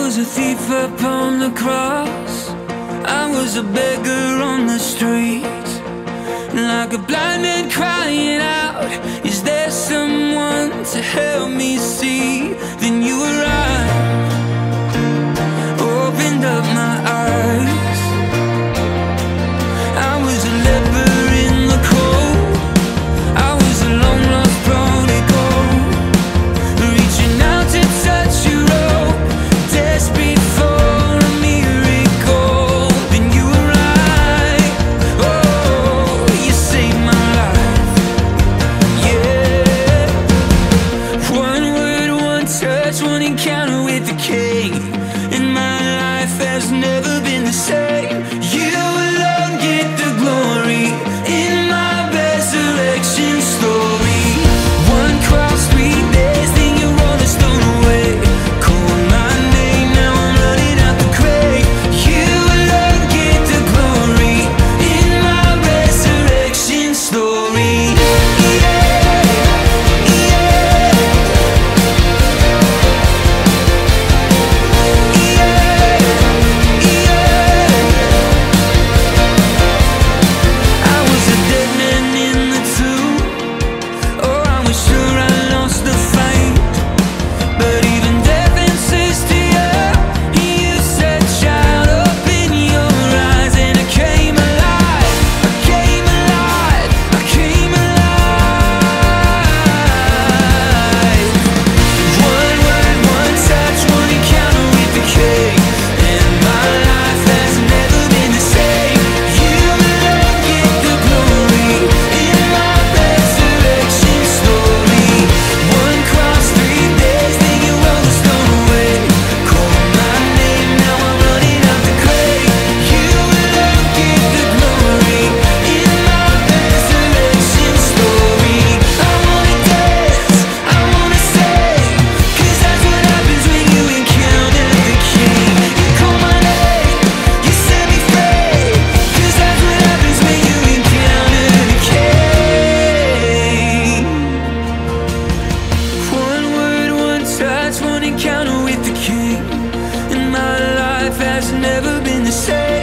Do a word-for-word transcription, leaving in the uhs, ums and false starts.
was a thief upon the cross. I was a beggar on the street, like a blind man crying out, is there someone to help me see? Then you arrived, opened up my eyes. I was a leper in the cold, I was a long lost prodigal, reaching out to touch your robe, desperate for a miracle. Then you arrived, oh, you saved my life, yeah. One word, one touch, one encounter with the King, and my life has never been the same. You alone get the glory in my resurrection story. One cross, three days, then you roll the stone away. Call my name, now I'm running out the grave. You alone get the glory in my resurrection story. Yeah, yeah, I was a dead man in the tomb. Oh, I was sure I lost the fight, but even death answers to you. You said, child, open your eyes, and I came alive. I came alive. I came alive. One word, one touch, one encounter with the King, and my life has never been the same. You alone get the glory in my resurrection story. One cross, three days, then you roll the stone away. Call my name, now I'm running out the grave. You alone get the glory in my resurrection story. I wanna dance, I wanna sing, 'cause that's what happens when you encounter the King. You call my name, you set me free, 'cause that's what happens when you encounter the King. One word, one touch, one encounter with the King, and my life has never been the same.